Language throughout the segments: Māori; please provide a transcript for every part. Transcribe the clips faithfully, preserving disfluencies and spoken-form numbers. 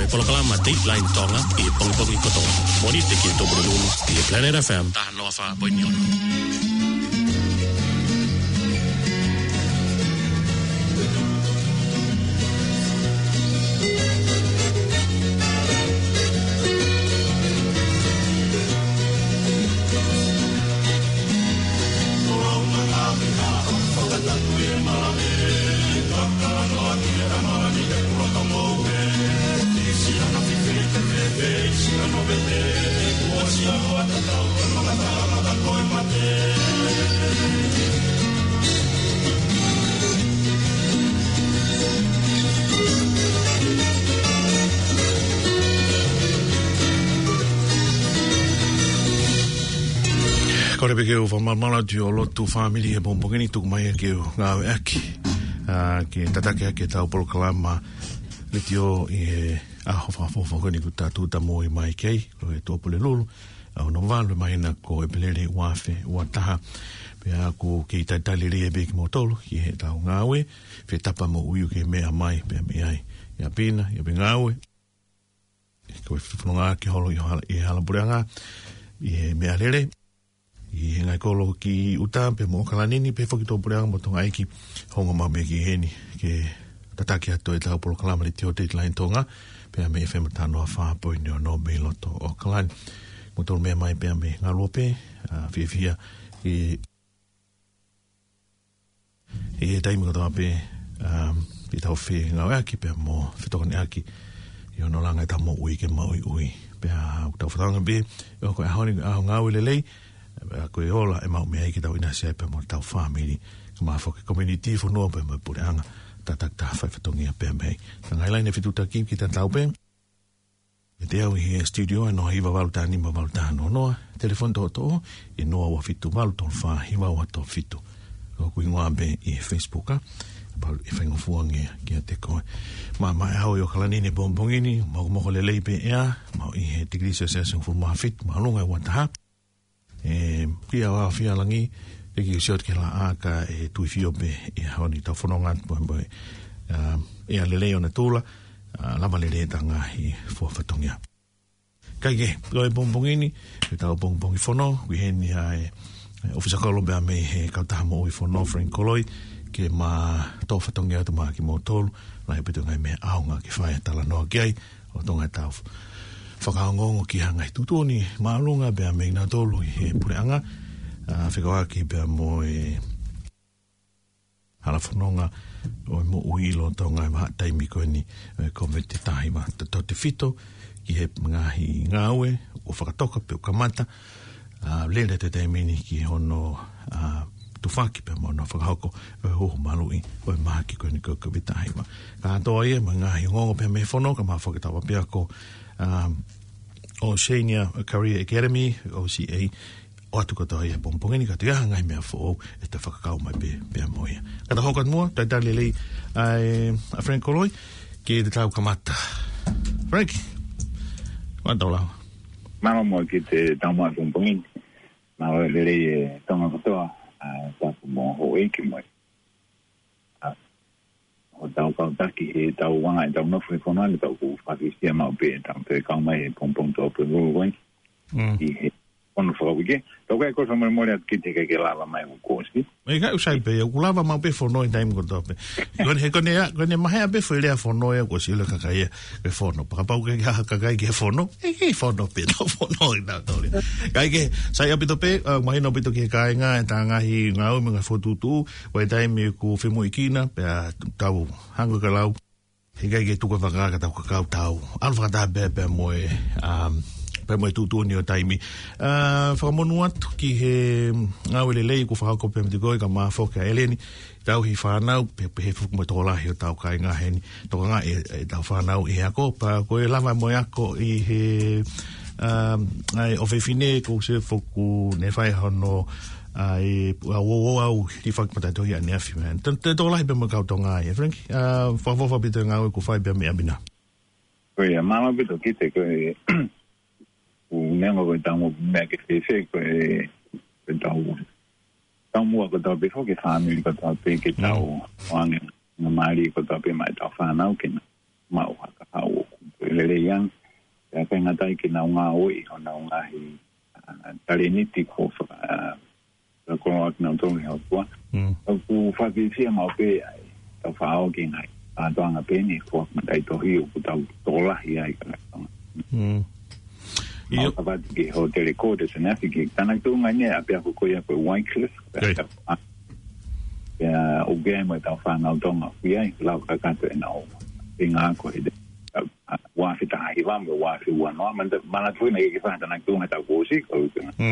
e polokalama Dateline Tonga i pongpongi koto. Moni te ki to bulu i Planet F M ta no fa poiniono. Kore pe keu whamamala tu o lotu family e pompongini tuku mai e keu ngāwe aki. Ke tatake ake tau polokalama le tio i e aho whawhawhawhani ku tātou tamo i mai kei, lo e tōpule lulu, au no walu mai na ko e pelele wafe ua taha, pe a ko ke i taitali rea be ki motolo, ki he tau ngāwe, fe tapa mo uiu ke mea mai, pe a me ai, ia pina, ia pe ngāwe, ko e whiwhanonga ki holo i halapureanga, i he mea lere, i ngai kolo ki uta pe mo kalanini pe foki to pureanga mo tonga iki hongo mabe ki heni ke tataki ato e tau polo kalama le tio Dateline Tonga pe a me F M tano a wha poi nio no me loto o kalani mo tolo mea mai pe a me ngā lope a fia fia i i e taimi katoa pe i tau whi ngā aki pe a mo whitokani aki i ono langa i tau mo ui ke maui ui pe a tau whatanga pe i oko e haoni aho ngā ui le lei a koe ola e mau mea iki tau ina sepe mo tau family ka maa whoke community whanua pe mo pureanga tatak ta whaifatongi a pēr mei ka ngai laine whituta kim ki ta tau pe e te au i he studio e noa hiwa waluta nima waluta no noa telefon to to e noa wa fitu waluta wha hiwa wa to fitu ko kui ngoa be i Facebook a pa e whaingo fuangia ki a te koe ma mai hau i o kalanini bombongini moko moko le leipe ea mau i he Degrees Assessing for ma fit ma lunga wa taha e kia wa fia langi e ki siot ke la aka e tui fio be e honi tau whanonga boe e a leleo na tūla lama lele tanga i fuafatongia kai ke koe bombongini e tau bombongi whono kui heni a e ofisa Kolombe a me he kautaha mo ui whono Frank Koloi ke ma tau whatongia tu maa ki mo tolu la he pitu ngai me aunga ki whae tala noa ki ai o tonga tau whakaongongo ki hangai tutoni maalunga bea me ina tolu i he pureanga uh, whikawaki bea mo e halafononga o mo uilo tonga i maha taimi koe ni e, konvete tahi ma te tote fito ki he ngahi ngawe o whakatoka pe o kamata uh, lele te taimini ki hono uh, tufaki pe mo no whakahoko o e hoho malui o e maha ki koe ni koe koe tahi ma ka atoa ia ma ngahi ngongo pe me whono ka maha whakatawa pe ako Um, o Senior Career Academy, O C A, o atu katoa ia pompongeni, ka tuiaha ngai mea fō e te whakakau mai pe, pe moia. Kata hokat mua, tai tali lei a Frank Koloi, ki te tau kamata. Frank, wantau lau. Mama mua ki te tau mai pompongeni, ma o le lei e tonga katoa, tapu mo ho eiki moi. O tau kautaki e tau wanga e tau nofu e kona le tau ku whakisia mau pe e tau pe kau mai e pompong tau pe ruru wani i he ono whakawike tau kai kosa mori mori atu ki te kei ke lava mai u kōsi e kai usai pe e ku lava mau pe whanoi taimi ko tau pe kone he kone kone mahe a pe whailea whanoi a kosi ule kakai e ke whono pakapau ke ha kakai ke whono e ke whono pe tau whanoi tau tau kai ke sai apito pe mahi no pito ki he kai ngā e tā ngahi ngā umi ngā whotutu wai taimi ku whimu i kina pe a tau hangu ka lau he kai ke tuka whakaka tau kakau tau alu whakata pe pe moe um, pe moe tutuni o taimi uh, whakamonu atu ki he ngāwele lei ku whakako pe mti koe ka maa whoke a eleni tau hi whanau pe he whuku mo tōlahi o tau kai ngā heni toka ngā e, e tau whanau i ako pa koe lava moe ako i he um, ai o whewhine ko se whuku ne whai hono ai au au au di fak pata to ya ne afi man te to lai be mo ka to nga e frank uh fa fa fa bit nga ko fa be me abina ko ya mama bit ki te ko u ne mo ko ta mo me ke se se ko e ta u ta mo ko ta be fo ke family ko ta pe ke ta u wan na mari ko ta pe mai ta fa na ke ma u ka ka u ko le le yang ya ka ngata ki na nga o i ona nga hi taleniti ko fa ko na to ni ho kwa ku fa vi fi ma pe ta fa o ki ngai a to nga pe ni ko ma dai to hi ku ta to la hi ai ka mm io va di hotel code se na fi ki tana tu nga ne a pe ko ko ya ko Wycliffe ya o ge ma ta fa na to nga fi ai la ka ka te na o nga ko de wa fi ta hi va me wa fi wa no ma ma na tu ne ki fa tana tu nga ta ko si ko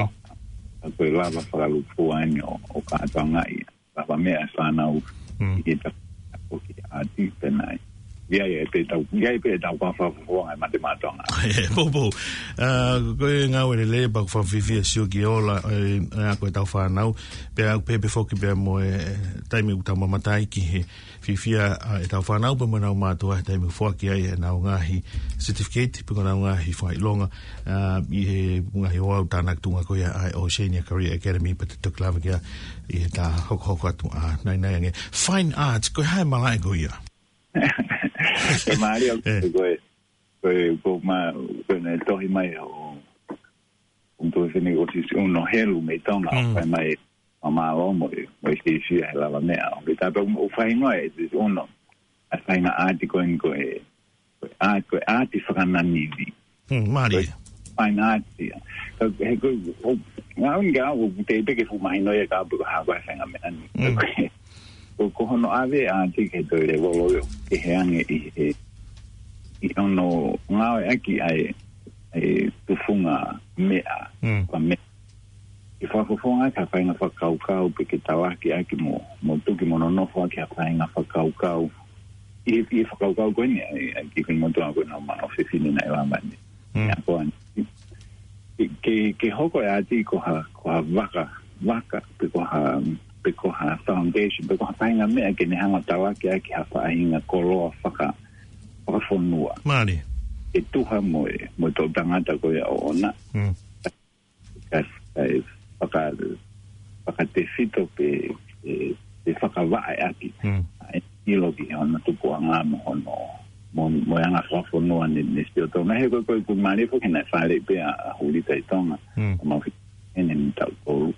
ko la va fa lu fu anno o ka ta nga i va me a fa na o ki ta o ki a ti te na ya ya pe ta ya pe ta kwa fa fo ai ma te ma tonga e bo bo uh ko nga we le ba fa fi fi sio ki ola a ko ta fa na pe pe pe fo ki be mo tai mi uta ma tai ki fi fi a ta fa na ba mo na ma to tai mi fo ki ai na nga hi certificate pe ko na nga hi fa longa i he nga hi o ta na tu nga ko ya ai Oceania Career Academy pe to klava ki i ta hok hok atu a nai nai fine arts ko hai malai go ya e Mario ko ko ko ma ko ne to hi mai o un to se negociazione no helu me tona fa mai ma o mo mo si si la la me o que ta o fai no è uno a fai na artico in ko e a ko arti fa na nivi Mario fai na arti ko ko nga un ga o te pe ke fu mai no e ka bu ha ba fa na me ko hono ave a ti ke to le volo ke heange i e i ono nga aki ai e tu funga mea pa me i fa ko funga ka fa nga fa kau kau pe ke tawa ki aki mo mo tu ki mono no fa ki fa nga fa kau kau i i fa kau kau ko ni ki ko mo to ko na ma ofisini na ila mani ya ko ke ke hoko ya ti ko ha ko ha vaka vaka pe ko ha pe ko ha foundation pe ko ha painga me ke ne hanga tawa ke ki ha fa inga kolo faka fa fonua mali e tu ha mo mo to tangata ko ya ona mm kas ai faka faka te fito pe e faka va aki ai ilo ki ona tu ko anga mo no mo mo anga fa fonua ni ni sto to na he ko ko mali fo ke na fa le pe a huli tai tonga mo en en ta ko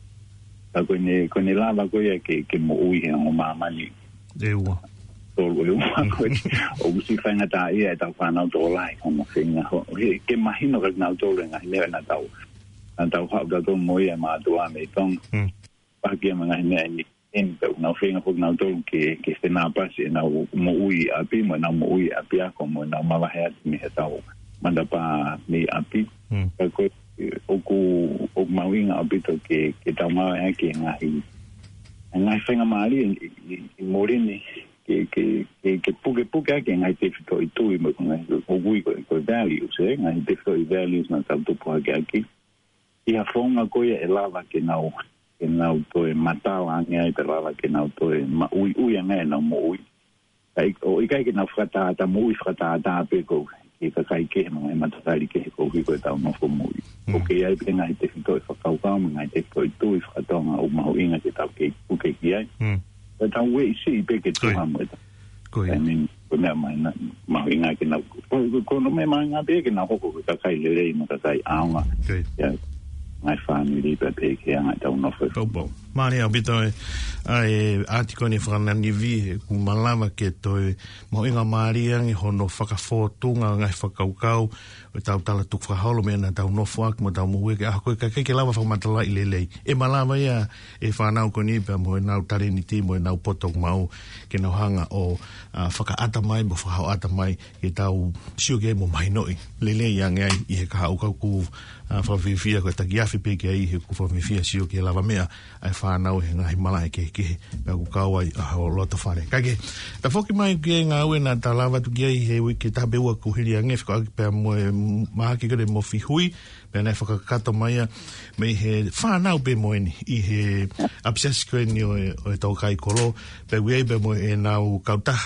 ko ne ko ne lava ko ya ke ke mo ui he o mama ni e wa to lo ko o si fa na ta ia ta fa na to lai ko mo finga ho ke imagino que na to le na ne na ta na ta ha da to mo ia ma to a me tong pa ke ma ne ni en to na finga ko na to ke ke se na pa se na mo ui a pi mo na mo ui a pi a ko mo na ma va ha mi he ta manda pa ni a pi ko o ku o mawinga abito ke ke tama e ke ngai ngai fenga mali i morini ke ke ke ke puke puke ke ngai te fito i tu i mo ngai o gui ko ko values e ngai te fito i values na ta tu po ke aki i ha fonga ko e lava ke nau ke nau to e matao ngai te lava ke nau to e ma ui ui ngai na mo ui ai o i kai ke na frata ta mo ui frata ta pe ko ke ka kai ke mo e matari ke ko ki ko ta no fo mo o ke ai pe ngai te fito e fa kau kau ngai te ko tu i fa tonga o ma inga ke ta ke ku ke ki ai ta ta we si pe ke tu ha mo ta ko ai min ko na mai na ma inga ke na ko ko no me ma nga pe ke na ko ko ka kai le le mo ka kai anga ya ngai family pe pe ke anga ta no fo bo mani abito ai article ni frana ni vi ku malama ke to mo inga maria ngi hono faka fotunga ngai faka ukau o tau tala tu fa holo me na tau no fuak mo tau mo ke a ko ka ke lava fa matala ile le e malama ya e fa na ko ni pe mo na tare ni ti mo na poto mau ke no hanga o faka ata mai mo fa ata mai ke tau sio ke mo mai noi le le yang ai i ka u ka ku fa vi fi ko ta gia fi pe ke ai ku fa mi fi sio ke lava me ai fa na o nga himala ke ke pe ku ka wai a o lo to fare ka ke ta foki mai ke nga we na ta lava tu ge he we ke ta be wa ku hili ang fe ko pe mo ma ki ke mo fi hui pe na fa ka kato mai me he fa na be mo ni i he abses ko ni o to kai kolo pe we be mo e na u ka ta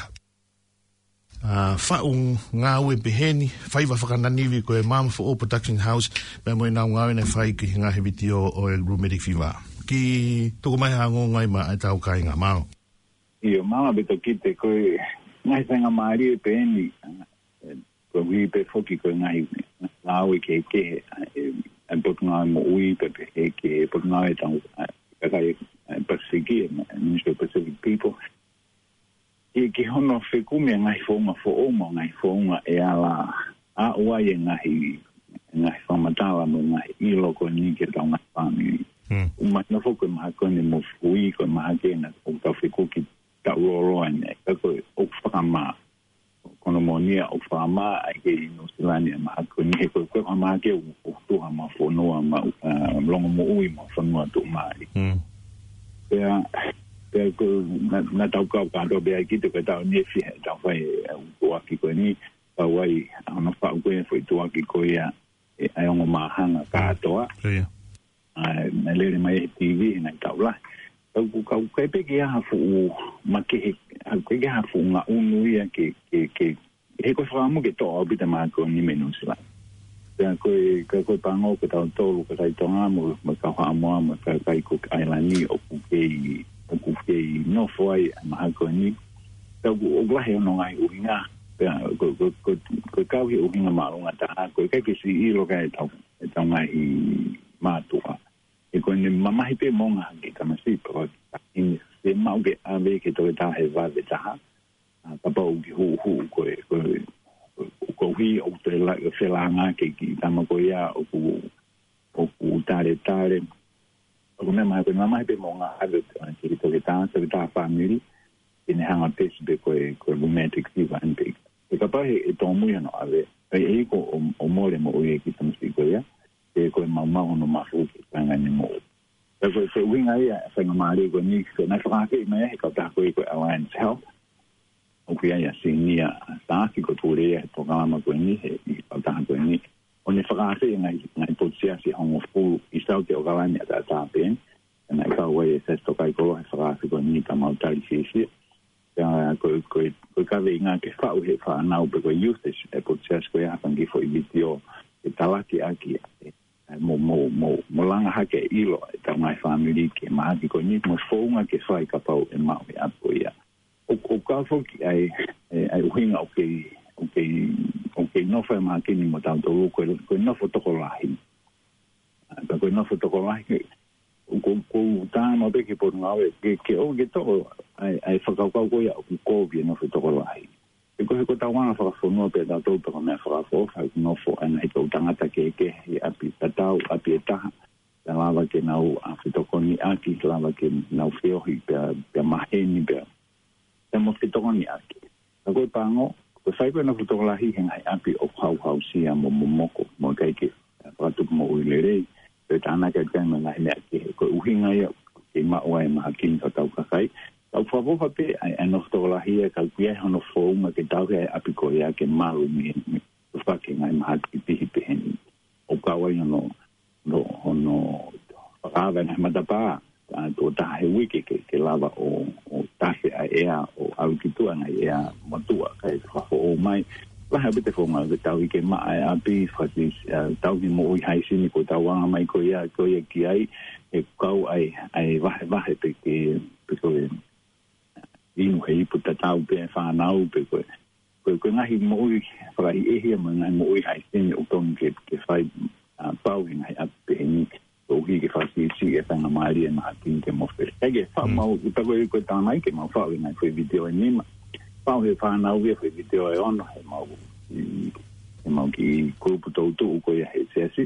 Uh, fa un ngawe beheni faiva fakananivi ko e Mom for All Production House pe mo na ngawe na fai ki nga hebitio o e rheumatic fever ki to mai hango ngai ma ta o kai nga mau io mama beto kite ko ngai sanga mari beheni ko ui pe foki ko ngai ngā ui ke ke e pot ngā mo ui pe pe ke pot ngā e tau kai Pacific Ministry of Pacific People e ke hono whekume ngai whonga who oma ngai whonga e ala a ua e ngai ngai whamatawa mo ngai ilo ko ni ke tau ngai whamiri uma na foku maha kone mo fui ko maha kena o ka whikuki ta uroro ane ka ko o whakama kono mo nia o whakama ai ke ino silani maha kone he ko ko maha ke o tuha ma whonoa ma longo mo ui ma whanua tu mai pea pea ko na tau kau kāto bea ki te ka tau nie fihe tau whai uaki ko ni pa wai ana whau koe whai tuaki ko ia e ai ongo mahanga kātoa na lere mai T V na taula kau kau kai pe ke ha fu ma ke ke ha fu nga unu ia ke ke ke he ko fa mo ke to obita ma ko ni menos la ya ko ko ko pango ko ta to ko ta to nga mo ma ka ha mo ma ka kai ko island ni o ku ke o ku ke no foi ma ko ni ta o gla he no ngai u nga ko ko ko ko ka hi u nga ma nga ta ko kai ke si i lo ka ta ta ngai ma tu e ko ni mama hipe monga ki kama si po in se mau ke ave ke to ta he va de ta pa pa u hu hu ko ko ko hi o te la ke la nga ke ki ta ma ko ya o ku o ku ta le ta le o me ma ko mama hipe monga ave ki to ta se ta family in hanga pes be ko ko romantic si va en pe e ka pa e to mu ya no ave e ko o mo le mo e ki tam si ko ya e ko mama no ma fu tanga ni mo e ko se winga ia fa ngama ri ko ni ko na fa ke me e ko ta ko ko Alliance Health o ku ia sinia ta ki ko tu re to ka ma ko ni e ko ta ko ni o ni fa ke ngai ngai to sia si homo fu i sa ke o ka ni ta ta ben na ka we se to ka ko fa ko ni ta ma ta si si ya ko ko ko ka ve nga ke fa o he fa na o ko youth e po sia ko ya fa ngi fo i video e talaki aki mo mo mo mo langa hake ilo e ta mai family ke ma ki ko ni mo fonga ke fai ka pau e ma e apo ia o o ka fo ki ai ai winga o ke o ke o ke no fa ma ki ni mo ta do ko ko no foto ko lahi pa ko no foto ko lahi ko ko ta mo be ki por nga ke ke o ke to ai ai fa ka ko ko ya ko bi no foto ko lahi e ko ko ta wana fa fo no pe da to pe me fa fo fa no fo an ai to tanga ta ke ke a pi ta tau a pi ta la lava ke nau a fito koni aki lava ke nau feo hi pe pe maheni pe te mo fito koni aki ta ko pango ko sai ko na fito la hi hen ai api o hau hau si a mo mo moko mo kai ke pa tu mo ulere pe ta na ke ke me na le ke ko uhinga ia ke ma o ai ma kin ta tau ka kai au favo pape ai ano tola hia ka kuia hono fo ma ke tau ke apiko ia ke malu mi o fa ke ngai ma ki pi pi hen o ka wa no no no pa va na mata pa to ta he wiki ke ke lava o o ta se a ea o au ki tu ana ea matua kai fa o mai la ha bete fo ma de tau ke ma a pi fa dis tau ki mo i hai sini ko tau anga mai ko ia ko ia ki ai e kau ai ai va va pe ke pe ko inu hei puta tau pe whanau pe koe. Koe koe ngahi moi, whakai ehia mo ngai moi hai sene o tonu ke, ke whai uh, pau he ngai ape he ni. Ko hi ke whasi si e whanga maari e maha tini ke mowhare. Kei ke whau mau, uta koe koe tānai ke mau whau e ngai whai video e nima. Whau he whanau e whai video e ono he mau he mau ki kurupu tautu u koe he seasi.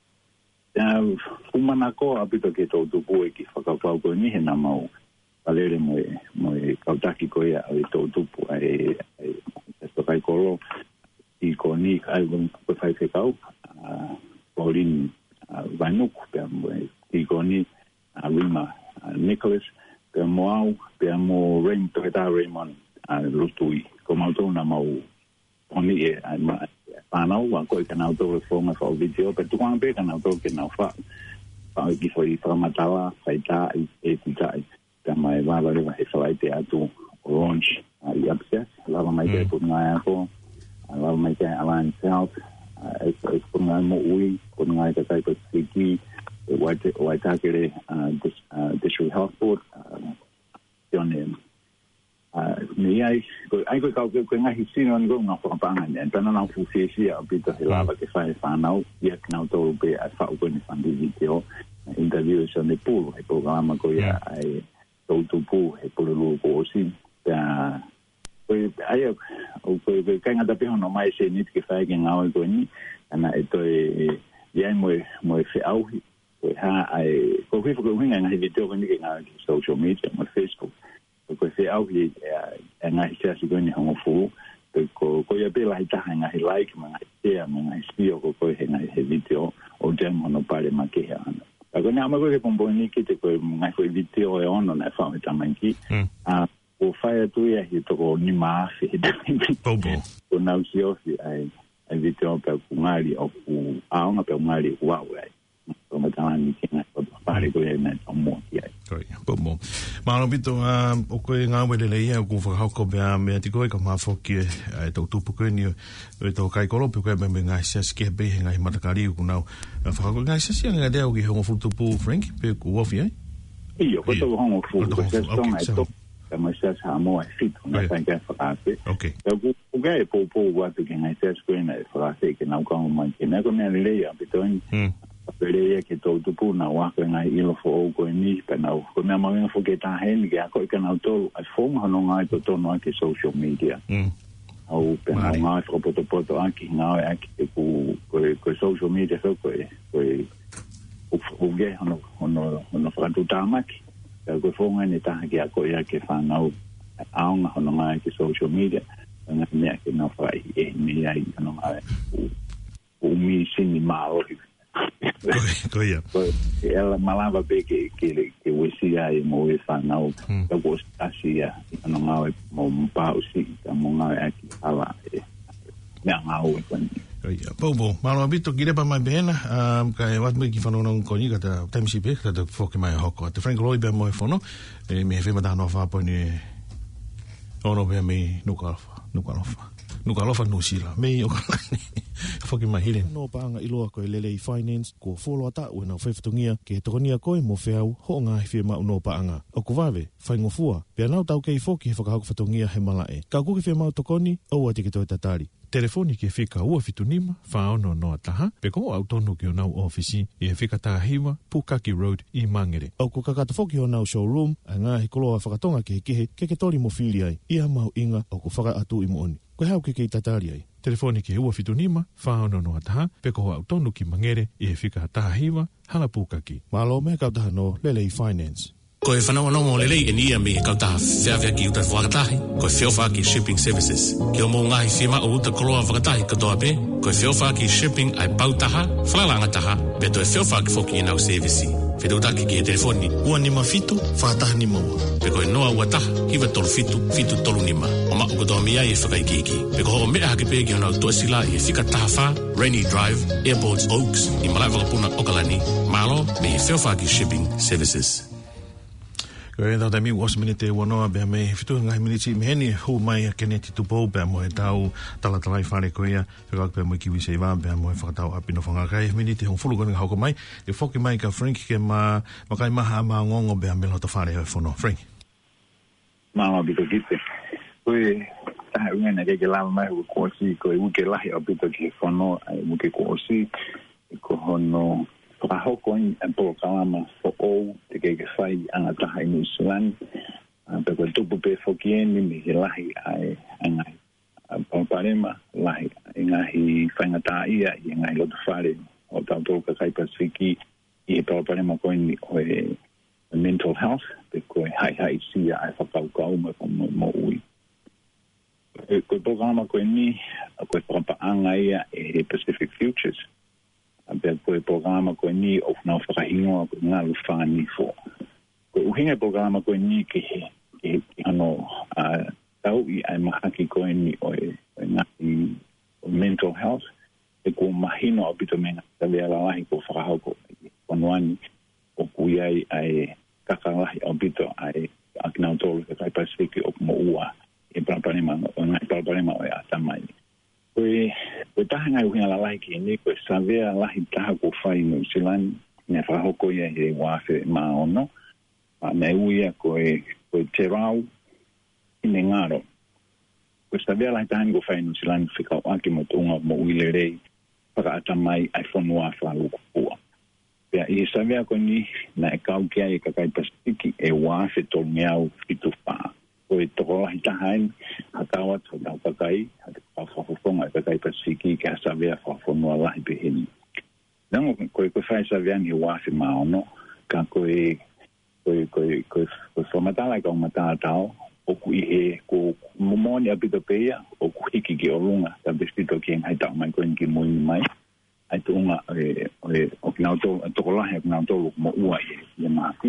Uh, Fumana ko apito ke tautu koe ki whakapau koe ni he na mau alere mo mo kautaki ko ia i to tupu ai ai esto kai kolo i ko ni ai ko fai ke kau a Pauline Vanuk pe mo i ko ni a Rima Nicholas pe mo pe mo Rain to ta Raymond a lutui ko mau to na mau oni e ma panau wa ko ka na to forma for video pe tu kan pe ka na to ke na fa pa ki foi fra matala faita e titai mai va va va e sai te atu orange i upset lava mai te put ngai ako lava mai te Alliance Health e e put ngai mo ui put ngai te kai pe siki e wa te wa ta kere district health board yone ah ni ai ko ai ko ka ko nga hisino ngo nga pa pa nga tan na fu fi fi a bit de lava que fa fa now ia na to be a fa ko ni fan di video interview so ne pu e programa ko ia ai to to pu e por lo ko si ta ko ai o ko ka nga ta pe no mai se nit que fa que nga o ko ni ana eto e ia mo mo fe au ko ha ai ko fi ko nga nga video ko ni nga social media mo Facebook ko se au hi e nga hi se go ni ho fu ko ko ia pela hi ta nga hi like ma share ma nga spio ko ko he nga hi video o jam no pare ma ke ha na ko na ma ko ke pombo ni ke te ko nga ko video e ono na fa ta man ki a o fa tu ia hi to ko ni ma fi pombo ko na si o fi ai ai video pa ku ngali o ku a nga pa ngali wa wa ko ma ta ni ke na ko pare ko ia na mo ia Koi, pombo. Malo bito a o koe ngā wele le ia ku whakahoko mea mea ti koe ka maa whoki e tau tupu koe ni e tau kai koropi koe me me ngā siasi ke be he ngā hi matakari ku nau whakahoko ngā siasi ngā dea ki hongo futupu Frank pe ku wofi ai? Iyo, ko tau hongo fu ko se songa e to ka ma siasi ha moa e fitu ngā whankai whakate ku gai po po watu ki ngā siasi koe na e whakate ke nau kaunga mai ke nā ko mea le leia bito ni Pere ke to tupu na wa ko ngai ilo fo ko ni pa na ko me ma me fo ke ta hen ke ko ke na to a form no ngai to to no ke social media mm au pe na ngai fo poto poto aki na aki ku ko ko social media so ko ko o ge no no no fra tu ta maki ko fo ngai ni ta ke ko ya ke fa na au no ngai ke social media na me ke na fa e ni ai no ngai o mi sini ma o Ko ia. Ela malava be ke ke ke wisia e mo e fa na o ka go asia no nga mo pa o si ka mo nga aki ala e na nga o ko ni. Ko ia. Pombo, malo bito ki le pa mai bena, um ka e wat me ki fa no ko ni ka ta time si be ka ta fo ke mai hoko. Te Frank Lloyd be mo e fo no. E me fe ma da no fa po ni ono be me no ka fa, no ka fa. Nuka alofa no sila. Me o kalani. Whaki mai hilen. No paanga iloa koe Lelei Finance ko wholoa ta ue nau whewhitungia ke tokonia koe mo whiau ho ngā he whia mau no paanga. O ku wawe, whai ngofua, pia nau tau kei whoki he whakahauka whatungia he malae. Ka kuki whia mau tokoni, au ati ke toi tatari. Telefoni ke whika ua fitunima, whaono noa taha, pe ko au tonu ki o nau ofisi, i he whika taha hiwa, Pukaki Road i Mangere. Au ku kakata whoki o nau showroom, a ngā he koloa whakatonga ke he kehe, ke ke tori mo whili ai, ia mau inga, au ku whaka atu i mo oni. Koe hau ke kei tatari ai. Telefoni ke ua fitunima, whaono noa taha, pe ko au tonu ki Mangere, i he whika taha hiwa, hanga Pukaki. Malo mea kautaha no Lelei Finance. Ko e whanau anau mo lelei e nia me kautaha whiawhia ki uta whakatahi, ko e whiawha ki shipping services. Ki o mō ngahi whima o uta koroa whakatahi katoa pe, ko e whiawha ki shipping ai pautaha, whalalanga taha, pe to e whiawha ki whoki e nau servicei. Whitautaki ki e telefoni, ua nima fitu, whakataha nima ua. Pe ko e noa ua taha, hiwa tolu fitu, fitu tolu nima. O maa katoa mea e whakaikiki. Pe ko ho mea hake pe ki o nau toa e whika taha wha, Rainy Drive, Airports Oaks, i malai wakapuna Okalani, malo me e whiawha ki shipping services. Ko e tau taimi was minute wanoa bea me fitu ngai minute me heni ho mai kene ti tupo bea mo e tau tala tala i whare ko ia whakak bea mo i kiwi se iwa bea mo e whakatau apino whangakai minute hong fulu kone hauko mai e whoki mai ka Frank ke ma makai maha ma ngongo bea me lota whare hoi whono Frank Mama bito kite koe taha unga na keke lama mai hu kōsi koe uke lahi o bito ki whono ai uke kōsi ko hono Whakahoko i a po kalama fo o te keke whai anga taha i New Zealand. Pe koe tupu pe whokieni mi he lahi ai angai. Paparema lahi i ngahi whainga tā ia i ngai lotu whare o tau tō ka kai Pasifiki i he paparema koe ni o e mental health pe koe hai hai sia ai whakau kau ma mo, mo ui. Koe po kalama koe ni koe whakapaanga ia e he Pacific Futures. Pe koe programa koe ni o whanau whakahingoa koe ngā luwhani fo. Koe uhinga programa koe ni ke he, ke he ano uh, tau i ai mahaki koe ni o e ngā i mental health. E ko mahino o pito menga tawea lalahi ko whakahauko i whanuani o kui ai ai kakalahi o pito ai akinau tolu ke kai Pasifiki o kumo ua e paraparema o ngā paraparema o e atamai. Koe, koe taha ngai uhinga la lahi ki ni, koe savea lahi taha ko whai New Zealand, nea whahoko ia he wafe maa ono, a mea uia koe, koe te rau, inengaro. Questa via la tango fai non si lan fika anche mo tunga mo uilere para atamai ai fonua fa lukua. Pea i savea ko ni na e kau kia e kakai pasiki e wa se to miau fitu fa. Ko e toko hi tahain hakawa to na kakai ha fa fa fonga kakai pasiki ka savea fa fonua la be hin. Nango ko ko fai savea ni wa se ma no ka ko e ko ko ko ko so matala ka matala tao o ku i ko momoni abito peia o ku hiki ki olunga ta bestito ki hai ta mai ko ki mo mai ai tunga e o ki nauto to ko la he nauto mo ua e ma ki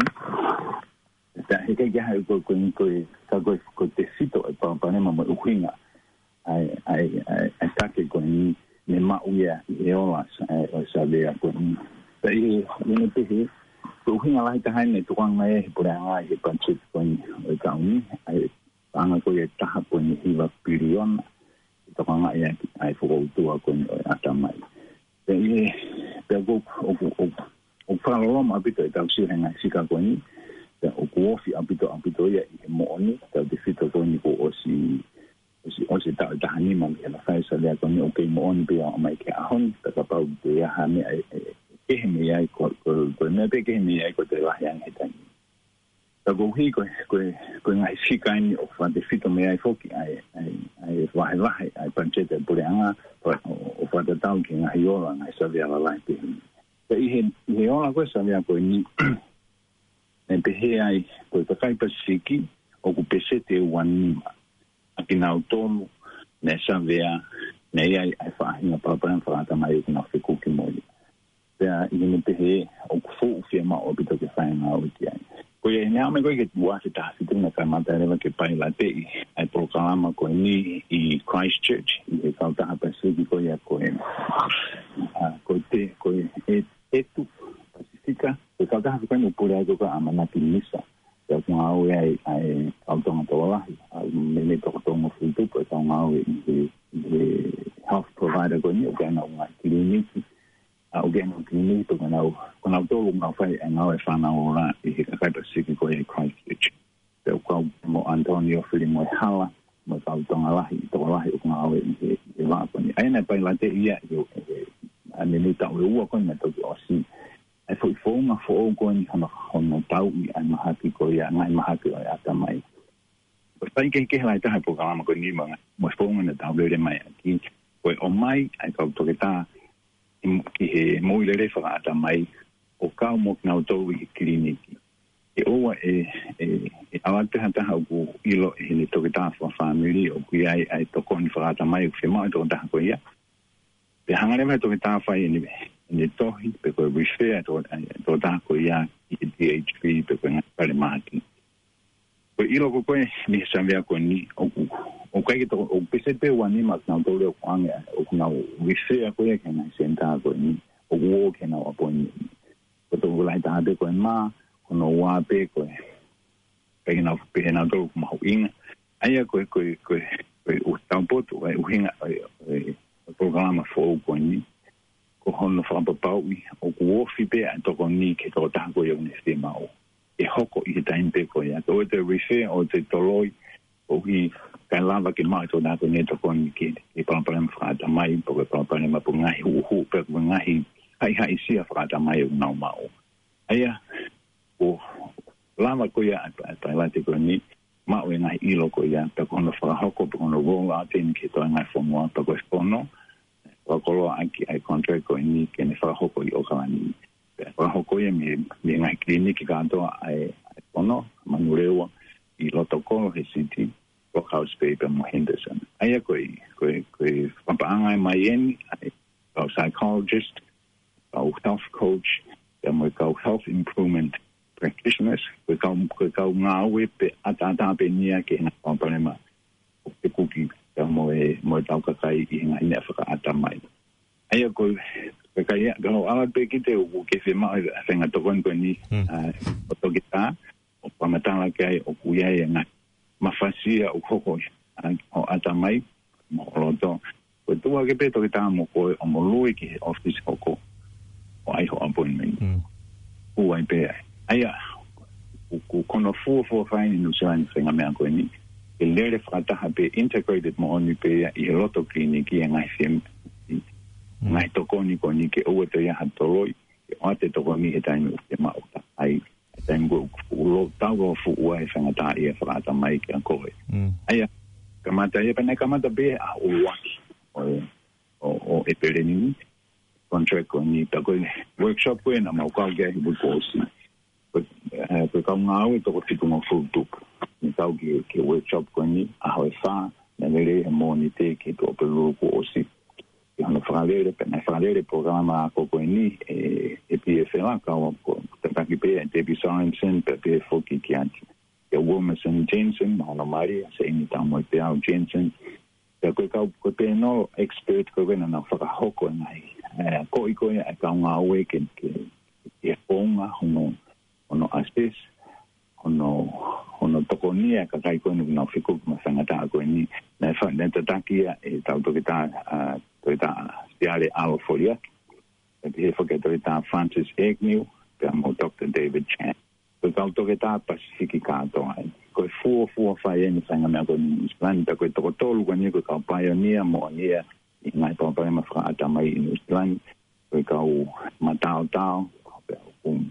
ta he ke ha ko ko ko ka ko ko te sito e pa pa ne mo uhinga ai ai ai ta ke ko ni ne ma uia e ola o sa le ko ni ta i ni te he ko hinga lai ta haine to kwang mai po nga e panchit ko ni o ka ni ai anga ko e ta ko ni hiva pirion to kwang ai ai fo to ko ni ata mai e pe go o o o fa lo ma bito ta si nga si ka ko ni o ko fi abito abito ya e mo ni ta de fito ko ni ko o si o si o si ta ta ni ma la fa sa le ko ni o ke mo ni pe o mai ke a hon ta ka pa de ya ha ni ai ke me ai ko ko ko me pe ke me ai ko te la yang hetan ta go hi ko ko ko ngai si kan o fa de fito me ai foki ai ai ai va va ai panche te pureanga o fa de tau ki ngai yo la ngai sa via la lai pe te i he he ona ko sa via ko ni ne pe he ai ko ka kai pasiki o ku pesete wan akina autono ne sa via ne ai ai fa hinga pa pa fa ta mai ku na fe ku ki mo pea i ni te he o kufu fia ma o bito ke whae ngā o ki ai. Ko e nea me koe ke tua se taha fitu na kai mata rewa ke pai la te i ai proklama koe ni i Christchurch i he kau taha pasiki koe a koe koe te koe e etu Pasifika koe kau taha koe no pure ai koe amanaki nisa pea kua au e ai ai kau tonga tawalahi me me toko tonga fitu koe kau ngā au e i health provider koe ni o kai ngā unga kliniki o gena kini to kana kana to lu ma fai e ngau e fana ora i he kai pasiki ko e Christchurch te ko mo Antonio fili mo hala mo ka tonga lahi to lahi o ngau e e la ko ni ai na pai la te ia yo ani ni ta u ko ni to o si ai foi fo ma fo ko ni kana hono tau i ai ma haki ko ia ngai ma haki o ata mai ko pai ke ke la ta ha programa ko ni ma mo fo na ta le mai ki ko o mai ai ka to ke ta ki he moilere whakaata mai o kau mo kina utou i kliniki. E oa e, e, e awataha taha o ku ilo e hini toke taha wha whamiri o kui ai ai toko ni whakaata mai o whima o toko taha ko ia. Pe hangarewa toke taha whai e ni tohi pe koe refer toko taha ko ia i D H P pe koe ngai pare mahaki. Ko ilo ko koe ni samvea ko ni o ku o kai ke to o pese pe wani ma na to le kwang o kuna o wise ko ye kana senta ko ni o wo ke na o poni ko to lai ta de ko ma ko no wa pe ko pe na pe na to ma ho in ai ko ko ko o tampo to o hinga o programa fo ko ni ko hono fa pa pa o wo fi pe to ko ni ke to ta ko yo ni se ma o e hoko i ta impe ko ya to te refer o te toloi o hi kai lava ke mai to na ko ne to kon ki e pa pa ma ta mai po pa pa ma po ngai hu hu pe ngai ai ai sia fra ta mai na ma o aya o lava ko ya pa la te ko ni ma o ngai ilo ko ya pe ko no fra hoko pe ko no vo a ten ki to ngai fo mo pa ko spono ko ko lo anki ai contract ko ni ke ne fra hoko i o ka ni pe ko hoko ye mi mi ngai kliniki ka to ai spono manurewa i loto ko he city House paper mo Henderson. Ai ko ko ko papaanga mai en ai ko psychologist, ko health coach, and we go health improvement practitioners. We go ko ko ngawe pe ata ata pe nia ke na problema. Pe kuki ka mo e mo tau ka kai i nga ina fa ata mai. Ai ko ko kai go ala pe ki te u ke fe mai fenga to kon ni o to kita o pamatala kai o kuya e nga mafasia o koko o ata mai mo roto ko tua ke peto ke tamo ko o mo lui ki office koko o ai ho appointment o ai pe ai a ku kono fu fu fine no sai fenga me ko ni e lere whakataha pe integrated mo oni pe i he loto kliniki e ngai whia ngai tokoni koni ke ua te iaha toloi ke o te tokoni he taimi u te mauta ai he taimi ko ulo tau o fu ua he whangata i e whakata mai ki a koe aia kamata e pene kamata pe a o waki o o e pere ni contract koni ta koe workshop koe na mau kau kia hibu kōsi koe kau ngau e toko tikunga full tuk ni tau ki ke workshop koni a hoi wha na lere e mo ni te ki tō pelu kōsi ki hana whakalere pene whakalere programa ko koe ni e e P F L a kau ko te taki pe e Debbie Sorensen pe pe foki ki anti e Wilmerson Jensen hana mari se ini tau mo te au Jensen e koe kau koe pe no expert koe wena na whakahoko nai ko i koe e kau ngā ue ke ke whonga hono hono asbes hono hono tokonia ka kai koe nuku nau whiku ma whangata a koe ni na e whaneta takia e tau toki tā toki tā stiare alo folia e he whake toki tā Francis Agnew pe mo Doctor David Chan koe kau toki tā Pasifiki kātoa koe fua fua whai e ni whanga mea koe ni Islani ta koe toko tolu koe ni koe kau pioneer mo nia i ngai pāpai ma whakaata mai i New Zealand koe kau matao tau koe kum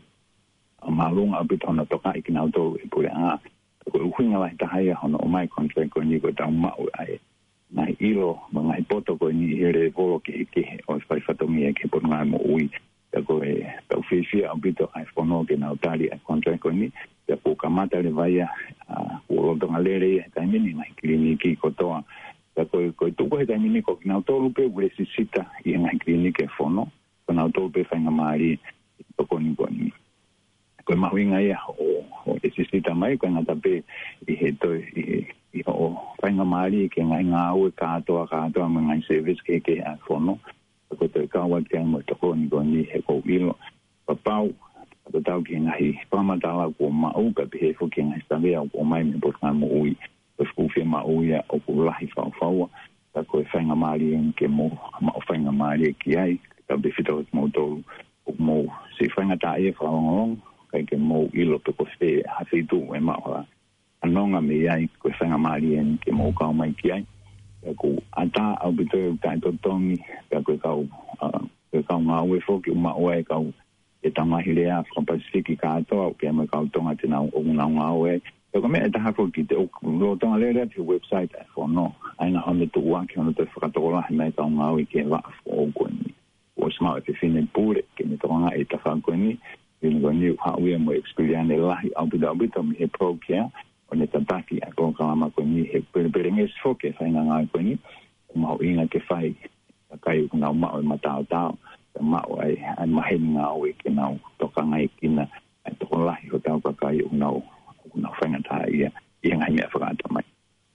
malunga api tona toka i kinau tolu i pule a koe uhinga lai tahaya hono o mai contract koe ni koe tau mau ai ngai ilo ma ngai poto koe ni here volo ke ike o spai whatongi e ke pono ngai mo ui ta koe tau whiwhia api to ai whono ke nau tari a contract koe ni te po kamata le vaia uolotonga lere i taimini ngai kliniki kotoa ta koe koe tuko he taimini ko kinau tolu pe ule sisita i ngai klinike whono ko nau tolu pe whainga maari toko ni koe ni koe mahuinga ia o, o e sisita mai koe ngata pe i he toi i, i o whainga maari ke ngai ngā ue kātoa kātoa ma ngai service ke ke a whono koe toi kaua ke mo toko ni koe ni he kou ilo papau ko tau ki ngai pamatala ko mau ka pe he fo ke ngai stave au ko mai me pot ngā mo ui ko skufi ma ui o ko lahi fau fau ta koe whainga maari ke mo ma o whainga maari ki ai ka be fito mo tolu o mo se whainga ta e whao ngong kai ke mo ilo pe ko fe hawhi tu e maua anonga me ai ko whainga maari ke mo kau mai ki ai ko ata au bito e tai totongi ka koe kau koe kau ngā ue fo ki uma ue kau e tamahi lea from Pasifiki ka atoa o ke mai kau tonga te nau o ngā ngā ue e ko me e taha fo ki te o tonga lea te website e fo no aina hame tu ua ki hono te whakatola he mai kau ngā ue ke wa fo o koe ni o smau e te whine pūre ke me tonga e taha koe ni Ini ko ni ha ue mo experience lahi au bida au bida mi he pro care o ne tataki a ko kalama ko ni he pere pere nges fo ke whainga ngā ko ni ma o inga ke whai kai ko ngā mao e matao tao mao ai ai mahe ngā ue ke nau toka ngai kina ai toko lahi ko tau kakai o nau o nau whainga tā ia i ngai mea whakata mai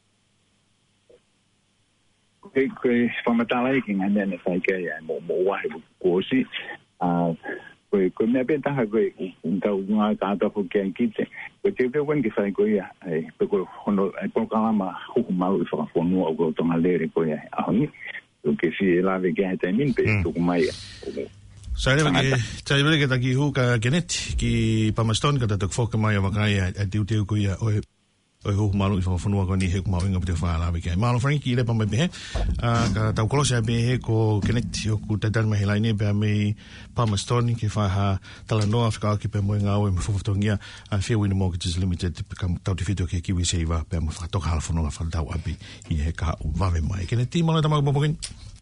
Koe koe whamatala i ki ngai mea ne whai kei ai mo mo wahi kōsi a koe koe mea pēta ha koe tau ngā kāta po kia i kite koe te peo kwen ki whai koe ia ai pe koe hono ai koe kalama huku mau i whakafonua o koe tonga lere koe ai ahongi koe ke fi e lawe kia he tai min pe tuku mai Sa rewa ke tai vele ke taki hu ka Kenneth ki Pamaston ka tatuk whoka mai o wakai a tiu tiu koe ia oe o hu malu i whakafonua ko ni he ku mau inga pute whaalawe kia Malo Frankie i le pamai pehe ka tau kolose a pehe ko Kenneth o ku taitan mahi laine pe a mei Palmerston ki whaha tala noa whika ki pe moe ngā oe me whawhaftongia a Fair Wind Mortgages Limited ka tau te whitua ki kiwi seiva pe a mo whakatoka hala whanonga whakatau api i he ka u wawe mai Kenneth, malo tamau mopongin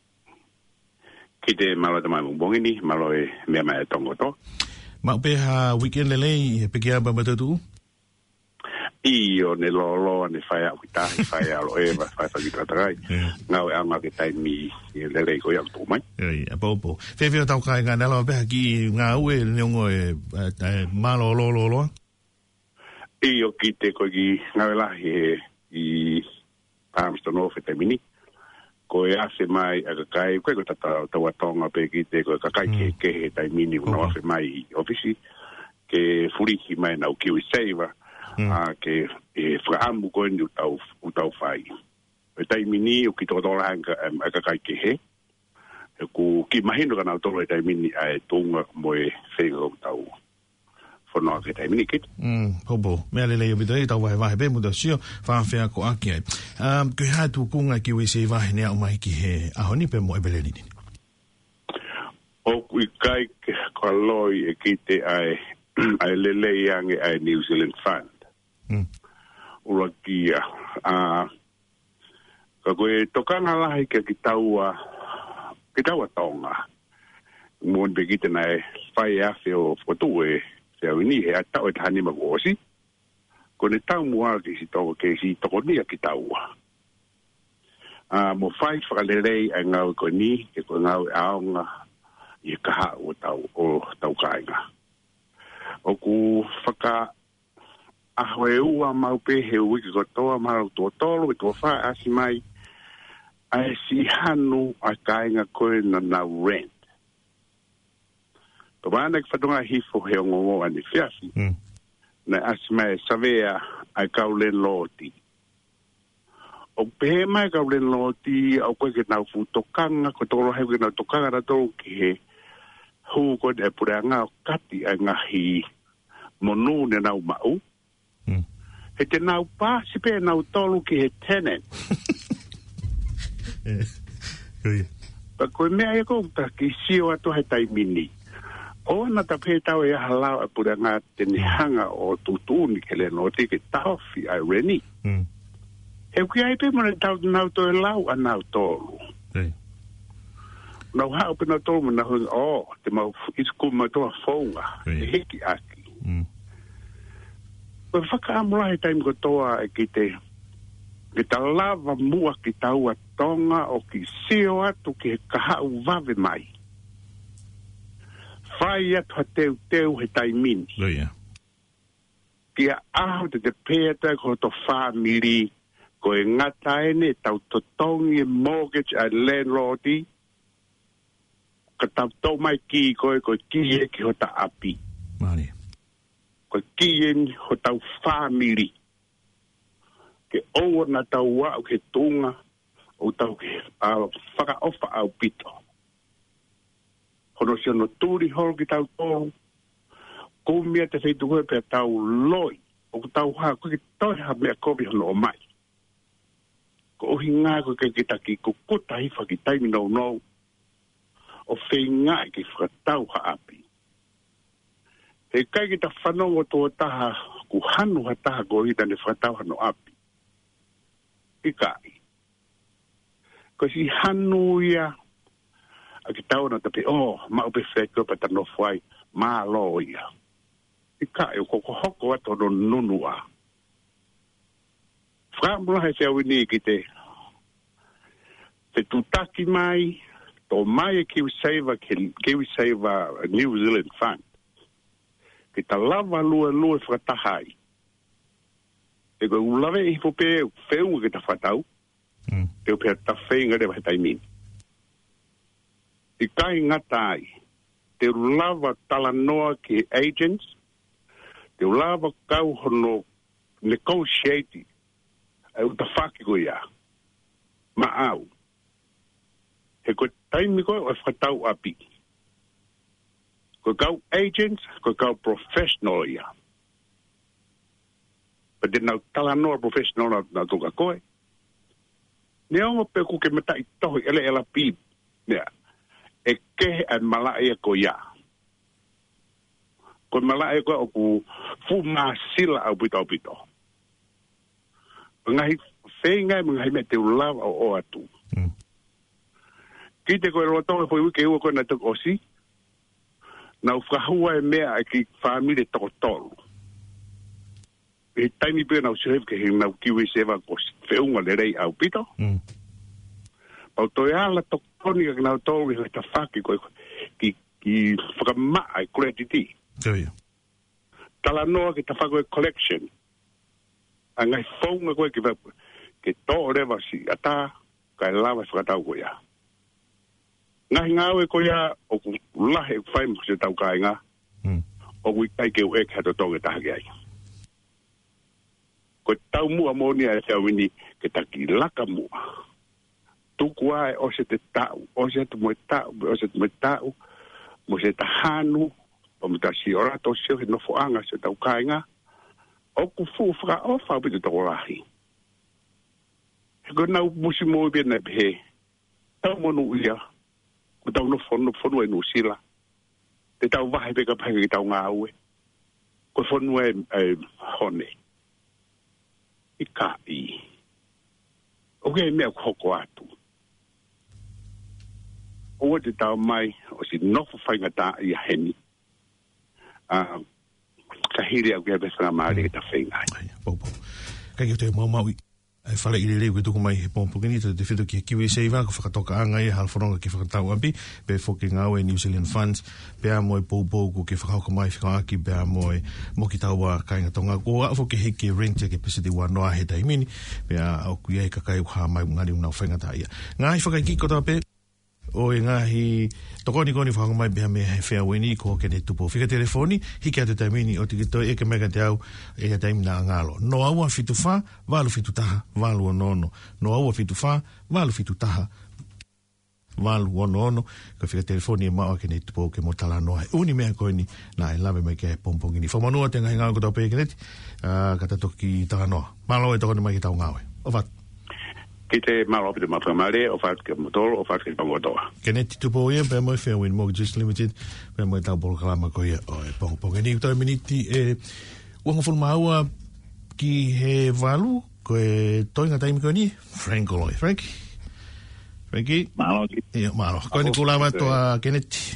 Ki te malo tamau mopongin ni malo e mea mai tongo to Mau pe ha weekend lele i he peke aba matatu I o ne lolo ne whai au ki tahi whai alo e ma whai whaki tatarai ngau e anga ki tai mi le rei ko iau tō mai Ei, a pōpō Whewhia tau kai ngā nela peha ki ngā ue neongo e malo lo lo lo I o ki te ko ki ngau e lahi i Palmerston North e tai mini ko e ase mai a kakai koe ko tata taua tonga pe ki te ko e kakai ke ke he tai mini uno ase mai i ofisi ke furiki mai nau kiwi seiva a ke e whaamu koe ni utau, utau whai. E taimini o ki tōtora hanga a kakai ke he. E ku ki mahino ka nau toro e taimini a e tōnga mo e whenga o tau fono ke tai minikit. Mm, hobo. Mea lele yo bidoi tau wahe wahe be muda sio whaafea ko aki ai. Um, kui hae tu kunga ki ui se wahe nea umai ki he ahoni pe mo e bele nini. O kui kai ko loi e kite ai ai lele yange ai New Zealand Fund. Mm. Ura kia. Uh, ka koe tokanga lahi ke ki taua ki taua tonga. Mon be kite nai whai awhi o whatue se au ni he a tau e tahani magosi. Ko ne tau mua ki si toko ke si toko nia ki taua. Uh, mo whai whakalelei ai ngau ko ni ke ko ngau e aonga i kaha o tau o tau kainga. O ku whaka ahoe ua maupe he wiki kotoa marau tō tolu i tō wha asi mai ai si hanu a kainga koe na nau rent. Ka wāna ki whatunga hifo he ongongo ane whiafi Mm. na asi mai savea ai kaulen loti. O pehe mai kaulen loti au koe ke nau futokanga ko tolo heu ke nau tokanga na tolo ki he hu ko e pure ngā kati ai ngahi monu ne nau mau. Mm. He te nau pāsi pe nau tolu ki he tenant. Eh. Kui. Pa koe mea e kou ta ki sio atu he tai mini. O na ta pe tau e halau e pure ngā te nihanga o tutuni ke le no te ke tauwhi ai reni. Mm. He kui ai pe mone tau nau to e lau a nau tolu. Kui. Nau hao pe nau tolu na hui, o, te mau isku mai toa whaunga. Right. Te hiki aki. Mm. Koe whakaamura he taimi kotoa e ki te ke ta lava mua ki taua tonga o ki sio atu ki he kahau vave mai. Whai atu ha teu teu he taimini. Lui, yeah. Ki a aho te te pēta ko to whamiri ko e ngata ene tau totongi e mortgage a landlordi ka tau tau mai ki koe ko ki e ki ho ta api. Mani. Ko ki e ni ho tau whamiri. Ke oua na tau wau ke tunga o tau ke uh, whaka ofa au pito. Hono si ono tūri horo ki tau tōru, kumia te whaitu koe pia tau loi, o tau haa koe ki toi ha mea kopi hono o mai. Ko ohi ngā koe ke kita ki kukuta hifa ki taimi nau nau, o whai ngā ki whakatau ha api. He kai ki ta whanongo tō taha, ku hanu ha taha ko hita ne whakatau hano api. I kai. Ko si hanu ia, a ki tau na tape, oh, mau pe wheko pa tano whai, mā lo ia. I kai, o koko hoko ato no nunua. Whamula he sea wini ki te, te tutaki mai, tō mai e KiwiSaver, KiwiSaver New Zealand Fund. Ki ta lava lua lua whakatahai. E koe ulawe i hipope, wheunga ki ta whatau, Mm. te upea ta whenga rewa he taimini. I kai ngatai, te lava talanoa ki agents, te lava kau hono negotiate, e uta whaki koe ia, ma au. He koe taimi koe o e whatau api. Koe kau agents, koe kau professional ia. Pa te nau talanoa professional na, na toka koe. Ne ongo pe kuke mata i tohi ele ela pip. Nea. E kehe an malai e ko ia. Ko malai e ko o ku fu masila au pito au pito. Ngahi whengai mga hai me te ulawa o o atu. Mm. Ki te koe roa tonga fo wike ua koe na tuk osi. Na ufahua e mea e ki whamire toko tolu. E taimi pia nau sihef ke he nau KiwiSaver ko whiunga le rei au pito. Mm. Pau toi ala tokoni ka nau tōru i ta whaki koe ki, ki whakamaa i krediti. Kui. Tala noa ki ta whakoe collection. A ngai whaunga koe ki whakoe. Ke tō rewa si ata kai lawa whakatau koe ia. Ngahi ngāwe koe ia o ku lahe ku whaimu se tau kai ngā. Mm. O kui kai ke u eke hato tōge tahake ai. Ko tau mua monia e sea wini ke taki laka mua. Tuku ai o se te tau, o se te moe tau, o se te moe tau, mo se te hanu, o mtasi ora to sio no foanga se tau kainga o ku fu fra o fa bi to lahi go na musi mo bi na be tau mo no ia ko tau no fono fono e no sila te tau vai be ka pa ki tau nga we ko fono e hone ika i o ge me ko ko atu o te tau mai o si no fo fainga ta i heni ah ka hiri au ge be fra mari ta fainga po po ka ki te mau mau ai fala i le ko tuku mai po po ni te fitu ki ki se iva ko fakatoka anga i hal foronga ki fakatau ampi pe foki ngau e New Zealand Funds pe a moi po po ko ki fakako mai fika ki pe a moi mo ki taua kainga tonga ko a foki hiki rent ki pese di wa noa he taimini pe a au ku ye ka kai ha mai ngari una fainga ta ia ngai faka ki ko ta pe o e ngahi tokoni koni whanga mai beha me he whea weni ko ke ne tupo whika telefoni hiki atu taimini o tiki toi eke mega te au e a taimi na ngalo no aua fitu wha walu fitu taha walu o nono no aua fitu wha walu fitu taha walu o nono ka whika telefoni e maua ke ne tupo ke mo tala noa uni mea koini na e lave mai ke pompongini whamanua te ngahi ngalo ko tau pe keneti ka tatoki taha noa malo e tokoni mai ki tau ngawe o fat ki te malo pe te mafamare o fat ke motoro o fat ke pangotoa kene titu po ia pe mo Fairwind Mortgages Limited pe mo tau bol kalama ko ia o e pong pong ni to miniti e wanga ful maua ki he valu ko e toinga taimi ko ni Frank Oloy Frank Frankie malo ia malo ko ni kulama to a keneti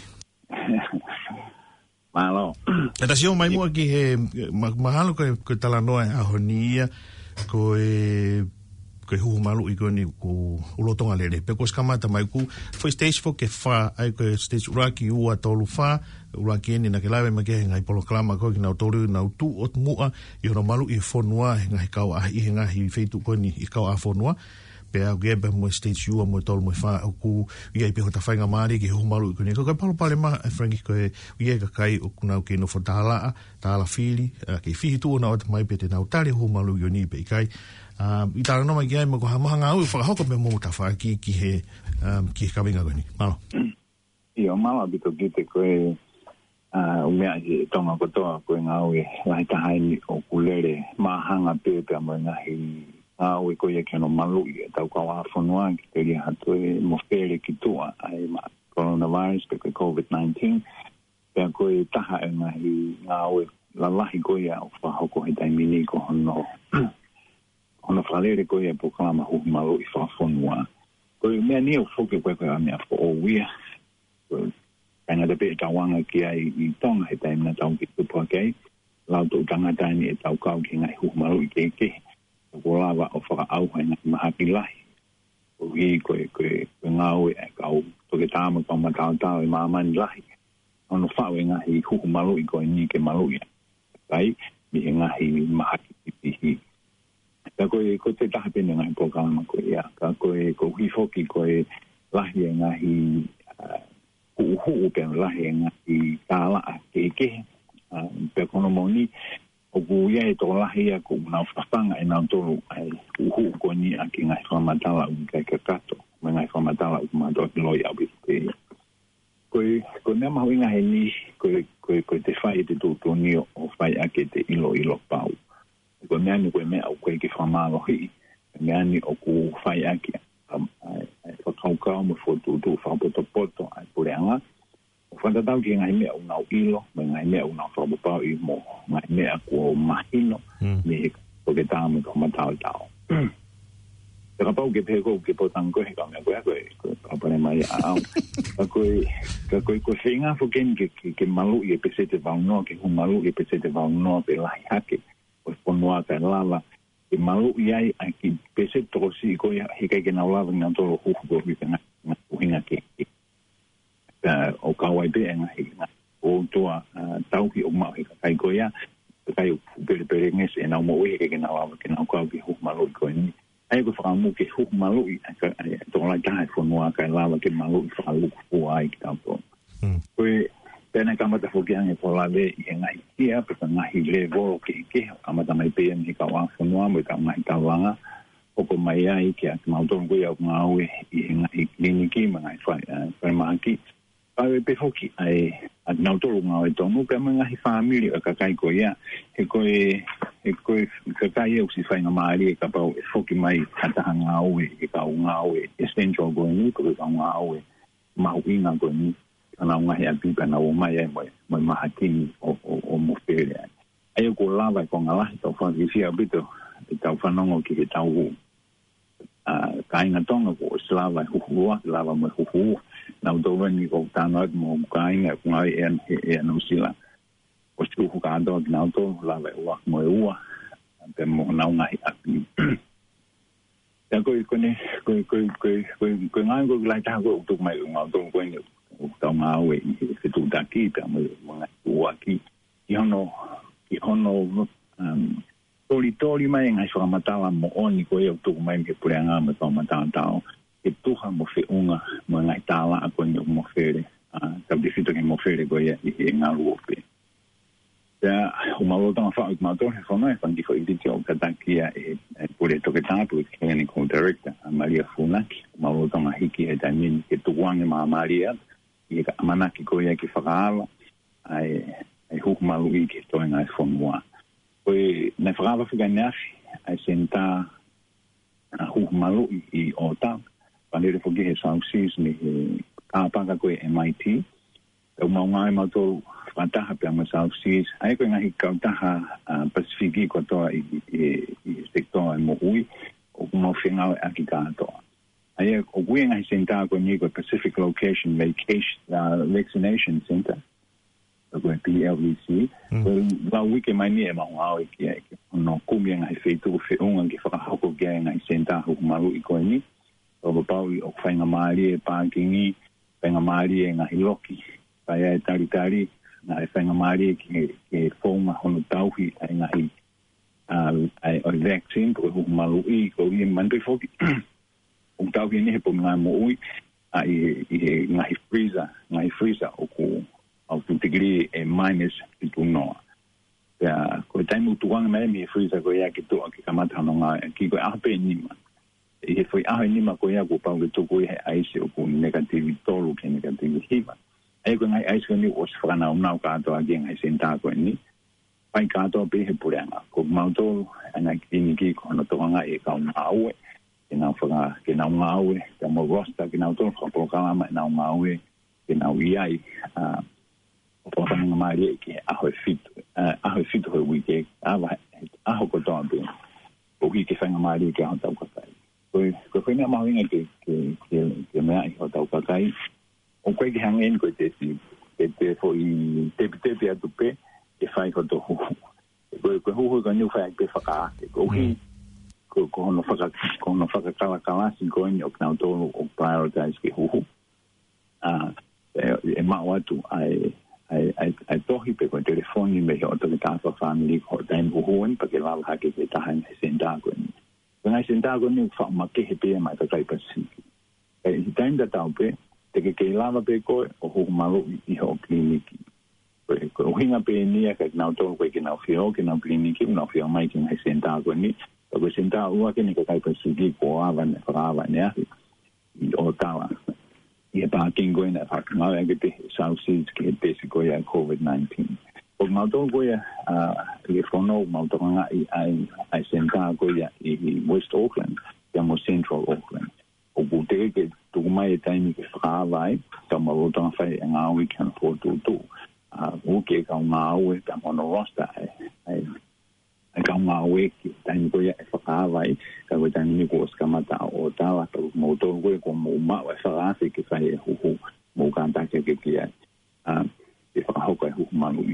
malo eta sio mai mo ki he mahalo ko ko tala noa a honia ko e ko hu malu i ko ni ko ulotonga lele pe ko skamata mai ku foi stage fo ke fa ai ko stage uraki u atolu fa uraki ni na ke lave ma ke ngai polo klama ko na tolu na tu ot mua i no malu i fonua ngai ka a i ngai feitu ko ni i ka a fonua pe a ge be mo stage u mo tolu mo fa ku i ai pe hota fainga mari ki hu malu ko ni ko ka palo pale ma Frankie ko i ga kai o kuna ke no fotala tala fili ke fi tu na ot mai pe te na utali hu malu yo ni pe kai Um, i tāra noma ki ai mo ko hamahanga au i whakahoko me mō ta wha ki, ki he um, ki he kawinga goni. Malo. Io, malo bito ki te koe uh, umea ki tonga kotoa koe ngā au e lai tahaini o kulere mahanga pepe a mo ngahi ngā au e koe e keno malu i e tau kawa whanua ki te ri hatu e mo where ki tua ai ma coronavirus pe koe COVID nineteen pe a koe taha e ngahi ngā au e lalahi koe a o whahoko he taimini ko hono ona falere ko e poklama hu malo i fa fonua ko me ni o foke ko ko me afo o wia ana de pe tawanga ki ai i tonga he taim na tong ki tu po kai la to tanga tani e tau kau ki ngai hu malo i ke ke ko lava o fa au na ma hapi lai o wi ko ko ngau e kau to ke tama ko ma tau tau ma man lai ono fa we ngai hu malo i ko ni ke malo ia ai mi ngai ma hapi pi ka koe ko te taha pene ngai programa koe ia ka koe ko hui foki koe lahi e ngahi uhu upe lahi e ngahi tāla a ke ke pe kono moni o ku ia e tō lahi a ko una whapanga e nau tōru uhu ko ni a ki ngai whamatala u kai ka kato me ngai whamatala u kumatoa ki loi au bitu ia koe ko nea mahu inga he ni koe koe koe te whai te tōtō ni o whai ake te ilo ilo pau ko meani ko me au ko ki famalo hi meani o ku fai aki ai ko kau kau mo foto tu fa poto poto ai pureanga o fa da ki ngai me au nau ilo me ngai me au nau fa bo i mo ngai me ko mahino me ko ke tamo ko matao tao te ka pau ke pe ko ke potang ko he ka me ko ko pa pone mai au ko ko ko ko singa fo ken ke ke malu i pe se te va no ke malu i pe se te va no pe la hake o ponua ka lava e malu iai a ki pese tosi ko ia hika ke na lava na tolo hu ko vi na hinga ke o ka wai be nga hinga o toa tau ki o ma hika kai ko ia kai pere pere nges e na mo we ke na lava ke na ko ki hu malu ko ni ai ko fa mu ke hu malu i ka to la ka ponua ka lava ke malu fa lu ko ai ka po ko pena kamata fokiange pola le i ngai kia pe ngai le vo ke ke kamata mai pe ni ka wa fonua mo ka mai ka wanga o ko mai ai ke ma don go ya ngau i ngai kliniki ma ngai fa fa ma ki ai pe foki ai a nau tolu ngā e tonu pe mga hi family a kakai ko ia he ko e he ko e kakai e usi whainga maari e ka pau e foki mai kataha ngā ue e ka u ngā ue e essential ko ni ko e ka ngā ue mahu inga ko ni kana unga he apipa na o mai e moi moi mahatini o o o mofere ai ai ko lava ko ngala to fa ki sia bito e tau whanongo ki he tau hu a ka inga tonga ko slava huhua lava mo huhu na do ni ko tana mo ka inga ko ai en e no sila o stu hu ka do na do lava wa mo ua pe mo na unga hi api ya ko ko ne ko ko ko ko ko ngai ko lai ta ko tu mai ngau do ko ni tau ngā ue i he tu taki ta mo mga ua ki i hono i hono um tori tori mai ngai whakamatawa mo oni ko e o tuku mai ke pureanga me whakamatawa tau e tuha mo whi unga mo ngai tāla a ko ni o mo where tau te whito ke mo where ko e i he ngā ruope Ia, o maulotanga whao i mātou he whanau e whangi ko i riti o katakia e pure toke tāpu e clinical director a Maria Funaki o maulotanga hiki e taimini ke tukuange maa Maria i ka amanaki ko ia ki whakaala ai ai huku malu i ke toi ngai whanua koe nei whakaala whika neafi ai senta a huku malu i o tau panere whoki he South Seas ni he kāpaka koe M I T tau maunga e mātou whataha pia ma South Seas ai koe ngahi kautaha Pasifiki ko toa i i sektoa e mo ui o kumau whengau e aki kātoa ai o kui ngai senta ko ni ko Pacific Location Vacation uh, Vaccination Center ko P L V C ko la wiki mai ni e ma ngau ki ai no kumi ngai feitu fe unga ki fa hoko ge ngai senta ho maru i ko ni o ba pau o fainga mari e parkingi fainga mari e ngai loki pai e tari tari ngai fainga mari ki ke foma hono tauhi ai ngai ai o vaccine ko ho maru i ko i mandoi foki o tau ki ni he po mga mo ui a i he ngahi freezer ngahi freezer o ku au tu tigri e minus i tu noa ya ko taimu tuanga mai mi freezer ko ia ki tu ki kamata no nga ki ko ape nima i he foi ahe nima ko ia ko pau ki tu ko he aise o ku negativi tolu ke negativi hiva ai ko ngai aise ko ni o sfrana o nau ka to agi ngai senta ko ni pai ka to pe he pureanga ko mauto ana kliniki ko no to nga e ka un aue que não foi que não mau que não gosta que não todo o programa não mau que não ia a o programa mais que a refito a refito o week a a o cotão bem o que que faz mais que a tal coisa foi foi na mau que que que me ai o tal coisa o que que hangin que te te te foi te te te a tupe e faz o to ko ko ho ko ni faz que faca o que ko ko no faka ko no faka kala kala sin ko ni o knau to o prioritize ke hu ah e ma watu ai ai ai ai tohi pe ko telefoni me o to ka fa family ko dai hu hu pa ke la ha ke ta han senda ko ni when I senda ko ni fa ma ke he pe ma ta kai pa si e dai da ta pe te ke ke la pe ko o hu ma lo i ho kliniki ko hinga pe ni ka knau to ko ke na fio ke na kliniki na fio mai ke na senda ko ni ko senta ua ke ni ka kai pa sugi ko ava ne frava ne i o tawa i pa kingo ina pa ma e ke South Seas ke basically ya COVID nineteen o ma do go ya a telefono ma do nga i ai ai senta go ya i West Auckland ya mo Central Auckland o bute ke tu mai time ke frava ai ta ma lo ta fa nga we can for to do a o ke ka nga we ta mo no rosta ai ai ka nga weki tani ko ya fa vai ka ko tani ni ko ska mata o tala to mo to ko ko mo ma wa fa se ke fa hu hu mo ka ta ke ke ya a e fa ho ko hu ma lu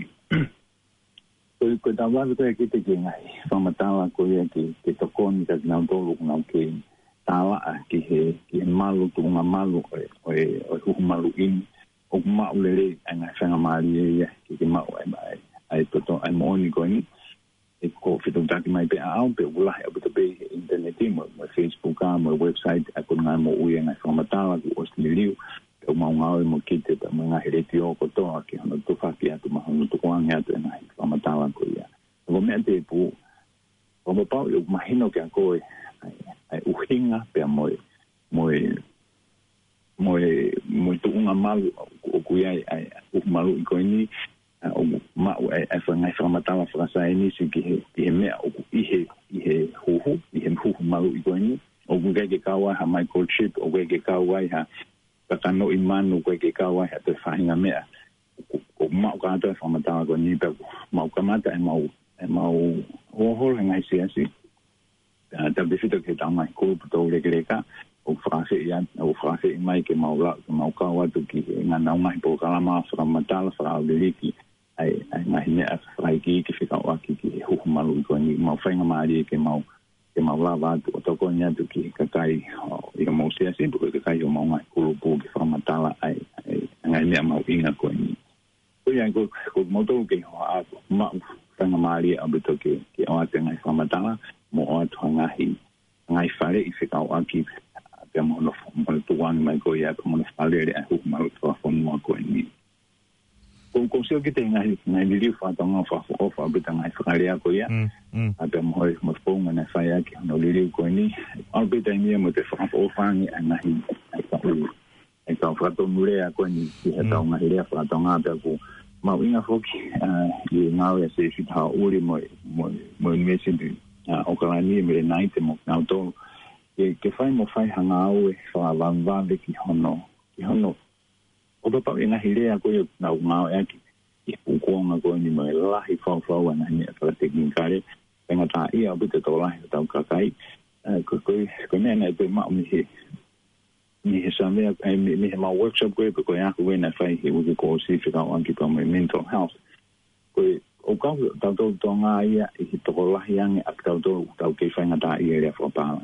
ko ko ta wa ko ke te ke ngai fa mata wa ko ya ke ke to ko ni ka na to lu na ke tala a ke he ke malu tu nga malu o o hu ma lu in o ma u le ana fa nga ma ri ya ke ma o ai ai to to ai mo ni ko ni e ko fito taki mai pe au pe ula e o pe internet mo mo Facebook a mo website a ko nga mo uia nga formatala ko osliu o ma nga mo kite ta mo nga hereti o ko to ki no to fa ki atu ma no to ko nga atu na formatala ko ia o me te pu o mo pa o imagino que ko ai u hinga pe mo mo mo mo to unha mal o kuia ai o malu i koini o ma o ai fa ngai fa matala fa sa ini si ki ki me o i he i he hu hu i he hu malu i koini o ku ke kawa ha microchip o ke kawa ha ka no i manu ko ke kawa ha te fa hinga me o ma ka ta fa matala ko ni pe ma ka mata e ma e ma o ho ngai si asi ta bifito ke ta mai ko to le ke ka o frase ia o frase mai ke maula ke mau ka wa tu ki nga na mai po kala ma fra matala fra le ki ai ai mai ne a fra ki ki fika wa ki ki hu malu ko ni mau fa nga mai ke mau ke maula va tu to ko nya tu ki ka kai i ka mau sia si bu ke kai o mau mai ko po ki fra matala ai ai nga ne mau inga ko ni ko ya ko ko mo to ke ha ma fa nga mai a bu to ke ki o ate nga fra matala mo o to nga hi ngai fare i fika wa ki pe mo no mo tu wan mai ko ya mo no fale re hu ma to fo mo ko ni ko ko se ke tenga na ni li fa tanga fa fo fa be tanga fa re ko ya a pe mo mo fo mo na fa ya ki no li ko ni al be tanga mo te fa fo fa ni ana hi ka u e ka fa to mu re ko ni ki ha ta nga re fa tanga pe ko ma winga fo ki i nga we se fi ta u ri mo mo mo me se di o ka ni me nai te mo na to ke ke fai mo fai hanga au e fa van van de ki hono ki hono o pa pa ina hile a ko na uma e ki i pu ko nga ko ni mai la hi fa fa wa na ni fa teknikare tenga ta i a bute to la ta ka kai ko ko ko ne na pe ma mi hi ni he sa me ai mi ma workshop ko ko ya ko na fai hi u ko si fi ka an ki pa mai mental health ko o ka ta to to nga ia i to la yang a ka to ta ke fa nga ta i re fa pa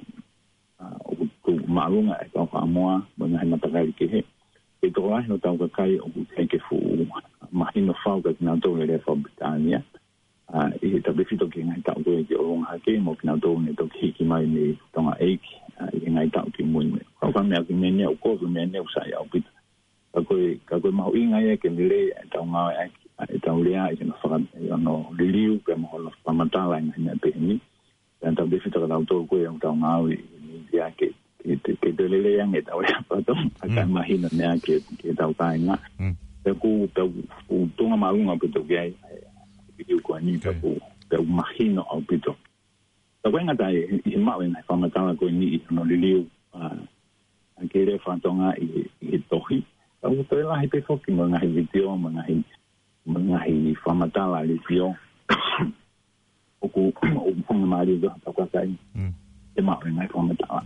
o ku malunga e ka moa mo na na takai ke he e to ai no tau ka kai o ku ke fu ma hino fa ka na to le fa Britania a e ta be fito ke ngai ta ko e o nga ke mo na to ne to ki ki mai ni to nga e ki ngai ta ki mo me ka ka me ki me ne o ko me ne o sa ya o bit ka ko ka ko ma i ngai ke ni le ta nga e ta le ai no fa no le liu ke mo lo pa matala ngai na pe ni ta be fito ka to ko e ta nga ya ke ke ke de le yang eta wa pa to ka imagino ne ke ke ta ka nga pe ku pe u to nga malunga pe to ke ai ke ku ani pe ku pe imagino au pe to ta wenga dai i ma wen fa ma ta ko ni no le liu a ke re fa to nga i i to hi ta u to la hi pe fo ki mo nga hi video mo nga hi mo nga hi fa ma ta la le video o ku o fo ma ri do ta ka sai e ma wen ai fa ma ta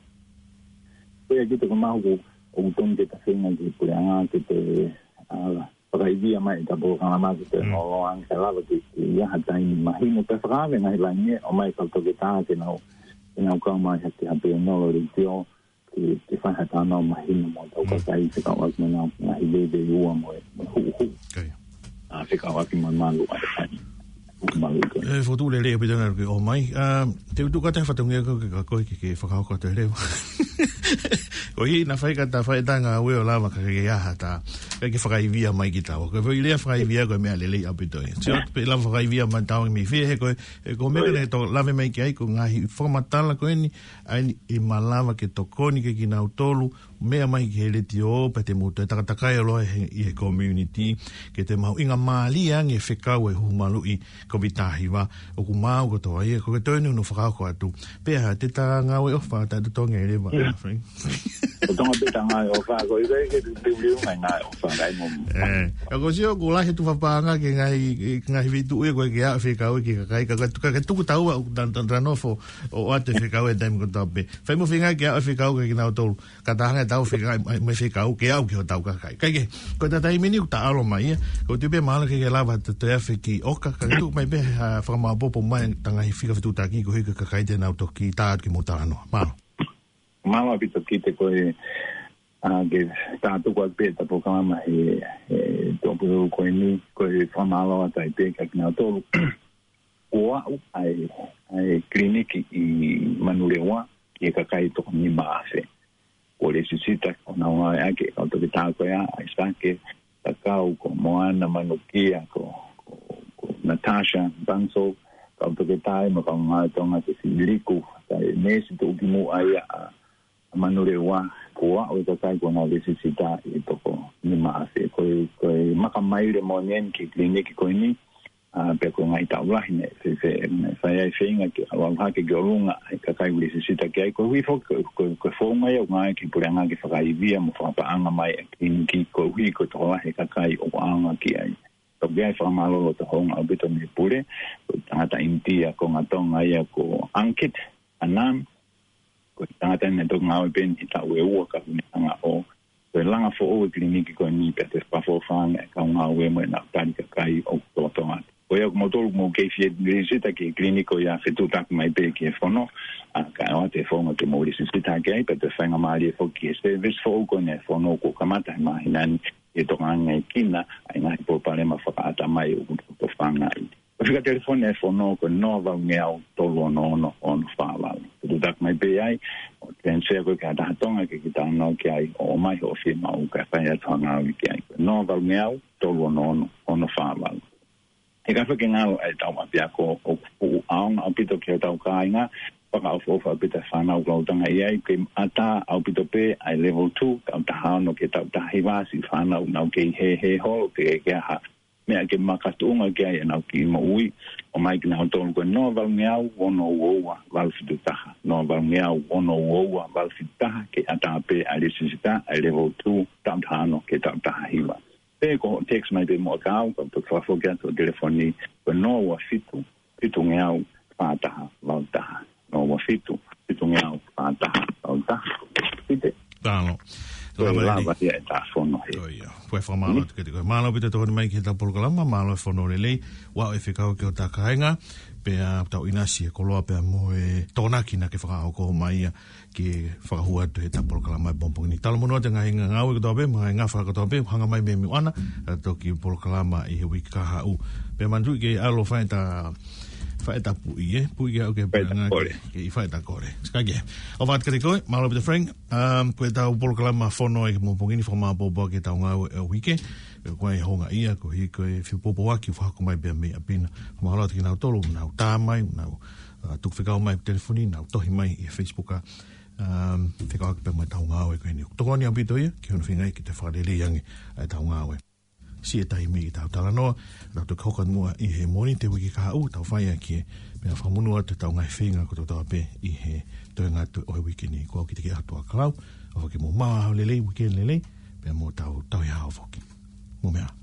ko ya gitu ko ma ko o tong de ta singa de puranga ke te ala para idea mai ta bo kana ma ke no lo an ka la ke ya ha tai ni ma hi mo pe fra ve ngai la ni o mai ka to ke ta ke no no ka ma ha ke ha pe no lo ri tio ke ke fa ha ta no ma hi mo to ka tai se ka wa mo na na hi de de u mo hu hu a se ka wa ki man man lo a ta e fotu le le pe tanga ke o mai a te tu ka te fa tonge ko ka ko ki ke fa ka ko te le o hi na fai ka ta fai tanga we o lava ka ke ya ta ka ke fa ka via mai ki ta ko ve le fa via ko me ale le a pe to se pe la fa via man ta mi fi he ko ko me le to la ve mai ki ai ko nga hi forma tala ko ni ai i malava ke to ko ni ke ki na tolu me mai ke le tio pe te mo te ta ta kai lo i community ke te mau inga mali ang e fe ka we hu malu i ko vitahi wa o ku mau ko to ai ko to no fa ko atu pe ha te ta nga we o fa ta to nge le ba friend o to te ta nga o fa ko i ke te liu mai nga o fa dai mo eh ko si o ku la he tu fa pa nga ke ngai ngai vitu e ko ke a fe ka o ke ka ka ka ka tu ta o dan dan no fo o ate fe ka o dai mo to pe fe mo finga ke a fe ka o ke na to ka ta nga ta o fe ka me fe ka o ke au ke o ta ka kai kai ko ta dai mini ta alo mai ko te be mal ke ke lava te te fe ki o ka ka tu mai be fa ma popo mai tanga hi fika tu ta ki ko he ka kai te na to ki ta ki mo ta no ma ma ma bito ki te ko e a ke ta tu ko pe ta po ka ma e to po ko ni ko e fa ma lo ta te ka na to o ai ai kliniki i manulewa ke ka kai to ni ma se o le sisita ona wa ake o to ta ko ya ai sa ke ta ka o ko moana manukia ko Natasha Banso ka to ke tai ma ka nga to nga ke siliku ta nesi to ki mo ai a manulewa ko o to kai ko na le sisita i to ko ni maase ko ko makamai le monien ki kliniki ko ni a pe ko ngai tau la ne se se sai ai finga ki ala ha ki golunga ka kai wi se sita ki ko wi fo ko ko fo mai o ngai ki puranga ki fa i via mo fa pa anga mai kliniki ko wi ko to he ka kai o anga ki ai to gai fa malo to hong a bito ni pure tangata intia ko ngatonga ia ko ankit anam ko tangata ne to ngau ben ita we o ka ni anga o ko langa fo o kliniki ko ni pe te pa fo fanga ka ngau we mo na tani ka kai o to to o ia mo tolu mo ke fie visita ke kliniko ia fetu tak mai pe ke fono a ka o te fono ke mo visita ke pe te fanga mali fo ke service fo ko ne fono ko kamata ma hinan e to ngai kina ai na po pare ma fa ata mai o to fanga o fica telefone e fono ko nova ngea tolu no no on fa la tu tak mai pe ai o pense ko ka da tonga ke kita no ke ai o mai o fi ma o ka fa ia tanga o ke ai nova ngea tolu no no on fa la e ka whake ngau e tau mapia ko o aong au pito ki o tau kāinga whaka au fofa pita whanau klautanga i ai ke ata au pito pe ai level two tau tahano ke tau tahi wasi whanau nau ke he he ho ke ke ha mea ke makatunga ke ai nau ki mo ui o mai ki nau tolu koe no val ngeau wono uoua val fitu taha no val ngeau wono uoua val fitu taha ke ata pe ai lisisita ai level two tau tahano ke tau tahi wa e ko text mai be mo ka ko to fa fo gato telefoni ko no wa fitu fitu ngau pata volta no wa fitu fitu ngau pata volta fite tano so la va dia ta fono he oia foi fa malo ke ko malo bite to mai ke ta programa malo fono le wa e fika ke ta kainga pe a ta inasi ko lo pe mo e tona kina ke fa ko mai ke fa hua te ta programa bompong ni tal mono tenga hinga ngau ko be mai nga fa ko be hanga mai me ana to ki programa i he wika ha u pe manju ke alo fa ta fa ta pu ie pu ia ke pe nga ke fa ta kore ska ge o vat ke ko malo be frank um ko ta programa fono e mo pongi ni forma bo bo ke ta ngau e wike ko ai honga ia ko hi ko fi popo aki fa ko mai be me apina mo hala ki na tolo na ta mai na tu fika mai telefoni na to hi mai e facebook a um fika ko pe mai ta ngau e ko ni to ni abito ia ki on finga ki te fa le yangi ai ta ngau e si e tai mi ta ta no na to ko mo i he moni te wiki ka u ta fa ia ki me fa munu atu ta ngai finga ko to ta pe i he to nga to o wiki ni ko ki te ki atu a klau o ki mo ma le le wiki le le pe mo ta ta ya fo ki mo mea